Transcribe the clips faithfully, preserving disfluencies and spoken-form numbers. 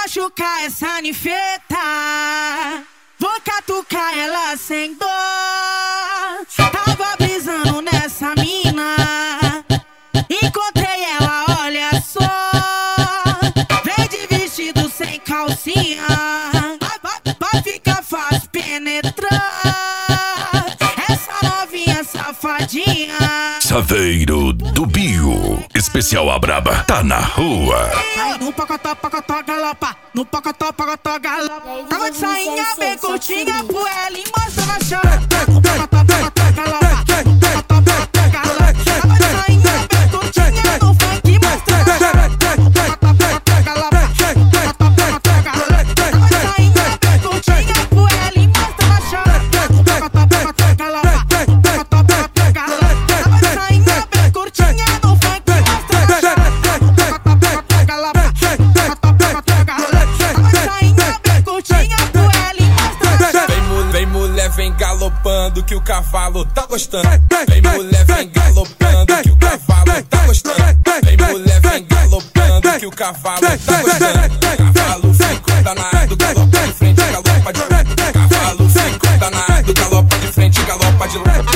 machucar essa ninfeta, vou catucar ela sem dor. Tava brisando nessa mina, encontrei ela, olha só. Vem de vestido sem calcinha, vai, vai, vai ficar fácil penetrar essa novinha safadinha. Saveiro do Bio, especial a braba, tá na rua. Aí no pocotó, pocotó, galopa, no pocotó, pocotó, galopa. Tava de sainha bem curtinha pro ela e mostra na chora. No pocotó, pocotó, galopa, no pocotó, pocotó, galopa. Tava de sainha bem curtinha no funk, mostra na chora. No pocotó, pocotó, galopa, no pocotó, pocotó, galopa. Tava de sainha bem curtinha pro ela e mostra na chora. No pocotó, pocotó, galopa, no pocotó, pocotó, galopa. Tava de sainha bem curtinha no funk, mostra na chora. No pocotó, pocotó, galopa, no pocotó, pocotó, galopa. Tava de sainha bem curtinha pro ela e mostra na chora. Vem mulher, vem mulher, vem galopando que o cavalo tá gostando. Vem mulher, vem galopando que o cavalo tá gostando. Vem mulher, vem galopando que o cavalo tá gostando. Cavalo fica danado, galopa de frente, galopa de lado. Cavalo fica danado, galopa de frente, galopa de lado.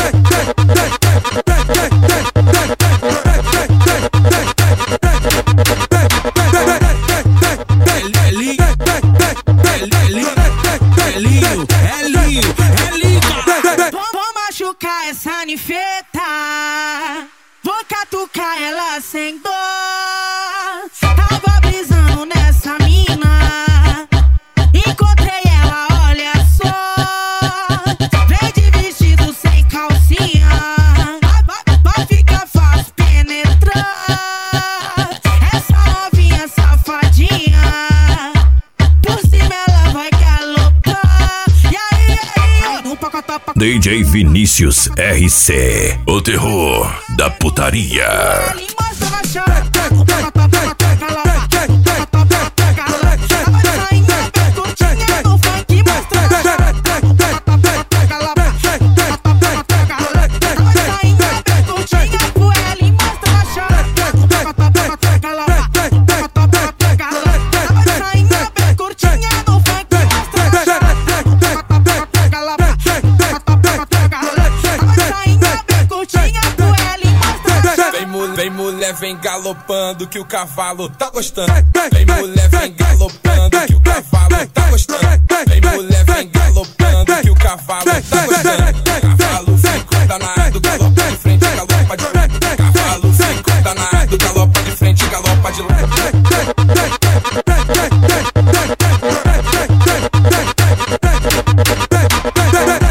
Vou machucar essa ninfeta, vou catucar ela sem dor. Tava brisando nessa mina, encontrei ela, olha só. Vem de vestido sem calcinha, vai, vai, vai ficar fácil penetrar essa novinha safadinha. Por cima ela vai galopar. E aí, e aí, no pocotó, pocotó. D J Vinícius R C, o terror da putaria. Ele mostra na chora. No pocotó, pocotó, galopa, no pocotó, pocotó, galopa. Tava de sainha bem curtinha no funk, mostra na chora. No pocotó, pocotó, galopa, no pocotó, pocotó, galopa. Tava de sainha bem curtinha pro ela e mostra na chora. No pocotó, pocotó, galopa, no pocotó, pocotó, galopa. Tava de sainha bem curtinha no funk, mostra na chora. No pocotó, pocotó, galopa, no pocotó, pocotó, galopa. Tava de sainha bem curtinha pro ela e mostra na chora. Vem mulher, vem mulher, vem galopando que o cavalo tá gostando. Vem mulher, vem galopando que o cavalo tá gostando. Vem mulher, vem galopando que o cavalo tá gostando. Cavalo fica danado, galopa de frente, galopa de lado. Cavalo fica danado, galopa de frente, galopa de lado.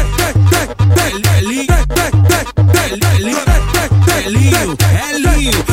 Elinho, Elinho, Elinho.